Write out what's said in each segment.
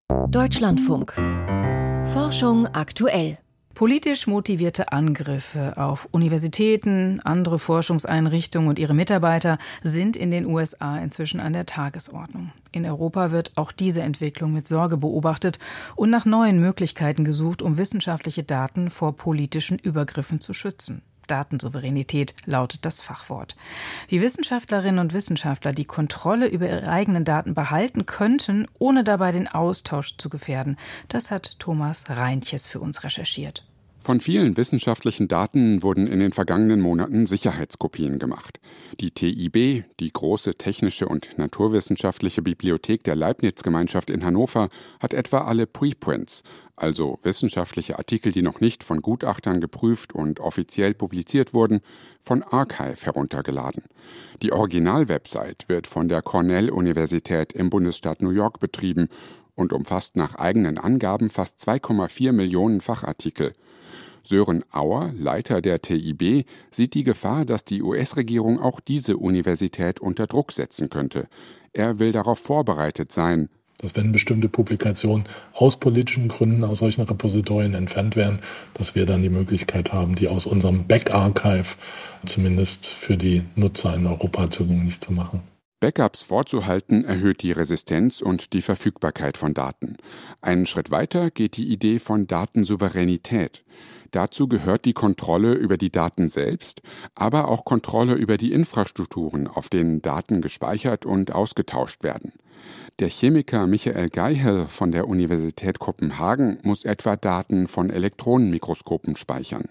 Deutschlandfunk. Forschung aktuell. Politisch motivierte Angriffe auf Universitäten, andere Forschungseinrichtungen und ihre Mitarbeiter sind in den USA inzwischen an der Tagesordnung. In Europa wird auch diese Entwicklung mit Sorge beobachtet und nach neuen Möglichkeiten gesucht, um wissenschaftliche Daten vor politischen Übergriffen zu schützen. Datensouveränität lautet das Fachwort. Wie Wissenschaftlerinnen und Wissenschaftler die Kontrolle über ihre eigenen Daten behalten könnten, ohne dabei den Austausch zu gefährden, das hat Thomas Reintjes für uns recherchiert. Von vielen wissenschaftlichen Daten wurden in den vergangenen Monaten Sicherheitskopien gemacht. Die TIB, die große technische und naturwissenschaftliche Bibliothek der Leibniz-Gemeinschaft in Hannover, hat etwa alle Preprints, also wissenschaftliche Artikel, die noch nicht von Gutachtern geprüft und offiziell publiziert wurden, von Archive heruntergeladen. Die Originalwebsite wird von der Cornell-Universität im Bundesstaat New York betrieben und umfasst nach eigenen Angaben fast 2,4 Millionen Fachartikel. Sören Auer, Leiter der TIB, sieht die Gefahr, dass die US-Regierung auch diese Universität unter Druck setzen könnte. Er will darauf vorbereitet sein. Dass wenn bestimmte Publikationen aus politischen Gründen aus solchen Repositorien entfernt werden, dass wir dann die Möglichkeit haben, die aus unserem Back-Archive zumindest für die Nutzer in Europa zugänglich zu machen. Backups vorzuhalten erhöht die Resistenz und die Verfügbarkeit von Daten. Einen Schritt weiter geht die Idee von Datensouveränität. Dazu gehört die Kontrolle über die Daten selbst, aber auch Kontrolle über die Infrastrukturen, auf denen Daten gespeichert und ausgetauscht werden. Der Chemiker Michael Geihel von der Universität Kopenhagen muss etwa Daten von Elektronenmikroskopen speichern.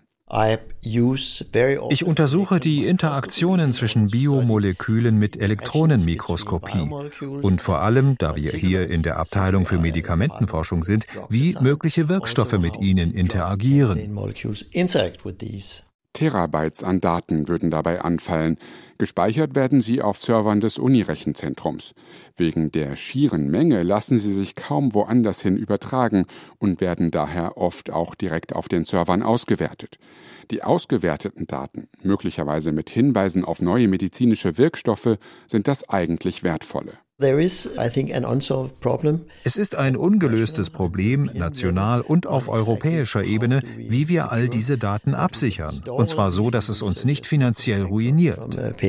Ich untersuche die Interaktionen zwischen Biomolekülen mit Elektronenmikroskopie und vor allem, da wir hier in der Abteilung für Medikamentenforschung sind, wie mögliche Wirkstoffe mit ihnen interagieren. Terabytes an Daten würden dabei anfallen. Gespeichert werden sie auf Servern des Uni-Rechenzentrums. Wegen der schieren Menge lassen sie sich kaum woanders hin übertragen und werden daher oft auch direkt auf den Servern ausgewertet. Die ausgewerteten Daten, möglicherweise mit Hinweisen auf neue medizinische Wirkstoffe, sind das eigentlich Wertvolle. Es ist ein ungelöstes Problem, national und auf europäischer Ebene, wie wir all diese Daten absichern. Und zwar so, dass es uns nicht finanziell ruiniert.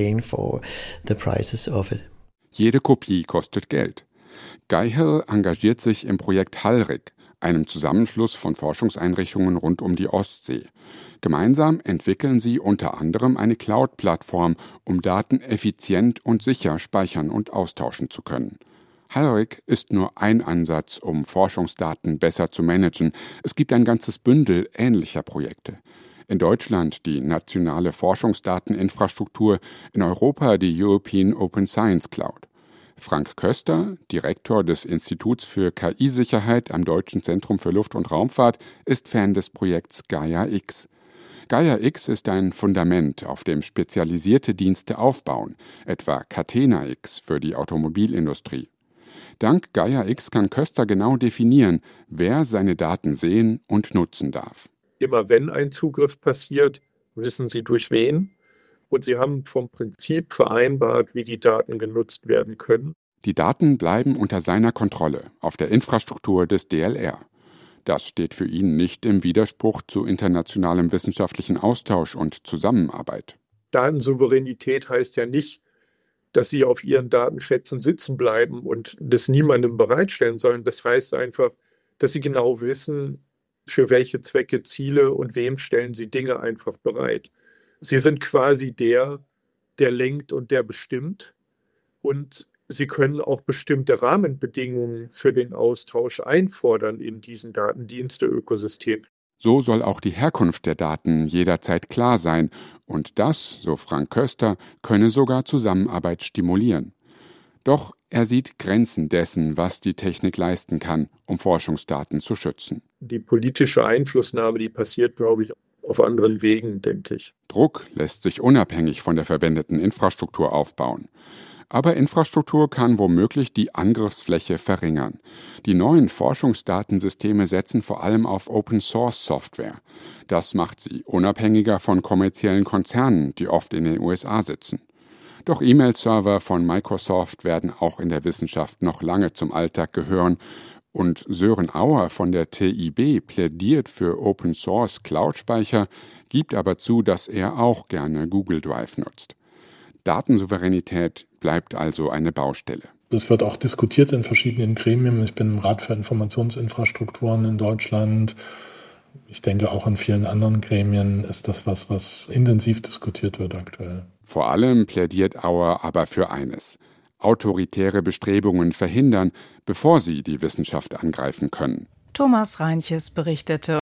Jede Kopie kostet Geld. Geihel engagiert sich im Projekt HALRIC, einem Zusammenschluss von Forschungseinrichtungen rund um die Ostsee. Gemeinsam entwickeln sie unter anderem eine Cloud-Plattform, um Daten effizient und sicher speichern und austauschen zu können. HALRIC ist nur ein Ansatz, um Forschungsdaten besser zu managen. Es gibt ein ganzes Bündel ähnlicher Projekte. In Deutschland die nationale Forschungsdateninfrastruktur, in Europa die European Open Science Cloud. Frank Köster, Direktor des Instituts für KI-Sicherheit am Deutschen Zentrum für Luft- und Raumfahrt, ist Fan des Projekts Gaia-X. Gaia-X ist ein Fundament, auf dem spezialisierte Dienste aufbauen, etwa Catena-X für die Automobilindustrie. Dank Gaia-X kann Köster genau definieren, wer seine Daten sehen und nutzen darf. Immer wenn ein Zugriff passiert, wissen Sie durch wen. Und Sie haben vom Prinzip vereinbart, wie die Daten genutzt werden können. Die Daten bleiben unter seiner Kontrolle auf der Infrastruktur des DLR. Das steht für ihn nicht im Widerspruch zu internationalem wissenschaftlichen Austausch und Zusammenarbeit. Datensouveränität heißt ja nicht, dass Sie auf Ihren Datenschätzen sitzen bleiben und das niemandem bereitstellen sollen. Das heißt einfach, dass Sie genau wissen, für welche Zwecke, Ziele und wem stellen Sie Dinge einfach bereit. Sie sind quasi der lenkt und der bestimmt. Und Sie können auch bestimmte Rahmenbedingungen für den Austausch einfordern in diesen Datendienste-Ökosystem. So soll auch die Herkunft der Daten jederzeit klar sein. Und das, so Frank Köster, könne sogar Zusammenarbeit stimulieren. Doch er sieht Grenzen dessen, was die Technik leisten kann, um Forschungsdaten zu schützen. Die politische Einflussnahme, die passiert, glaube ich, auf anderen Wegen, denke ich. Druck lässt sich unabhängig von der verwendeten Infrastruktur aufbauen. Aber Infrastruktur kann womöglich die Angriffsfläche verringern. Die neuen Forschungsdatensysteme setzen vor allem auf Open-Source-Software. Das macht sie unabhängiger von kommerziellen Konzernen, die oft in den USA sitzen. Doch E-Mail-Server von Microsoft werden auch in der Wissenschaft noch lange zum Alltag gehören Und Sören Auer von der TIB plädiert für Open-Source-Cloud-Speicher, gibt aber zu, dass er auch gerne Google Drive nutzt. Datensouveränität bleibt also eine Baustelle. Das wird auch diskutiert in verschiedenen Gremien. Ich bin im Rat für Informationsinfrastrukturen in Deutschland. Ich denke, auch in vielen anderen Gremien ist das was intensiv diskutiert wird aktuell. Vor allem plädiert Auer aber für eines: autoritäre Bestrebungen verhindern, bevor sie die Wissenschaft angreifen können. Thomas Reintjes berichtete.